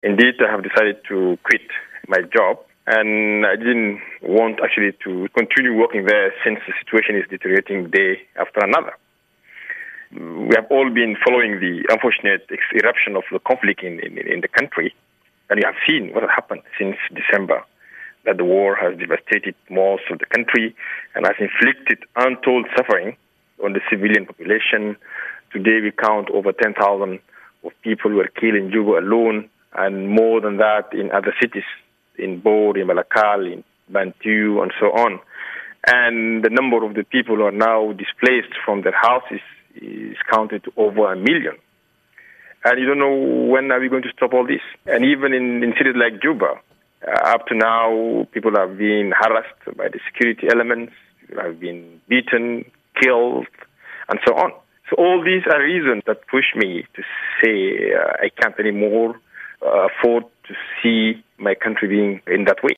Indeed, I have decided to quit my job, and I didn't want actually to continue working there since the situation is deteriorating day after another. We have all been following the unfortunate eruption of the conflict in the country, and you have seen what has happened since December, that the war has devastated most of the country and has inflicted untold suffering on the civilian population. Today we count over 10,000 of people who were killed in Juba alone, and more than that in other cities, in Bor, in Malakal, in Bantu, and so on. And the number of the people who are now displaced from their houses is counted to over 1 million. And you don't know when are we going to stop all this. And even in cities like Juba, up to now, people have been harassed by the security elements, people have been beaten, killed, and so on. So all these are reasons that push me to say I can't anymore afford to see my country being in that way.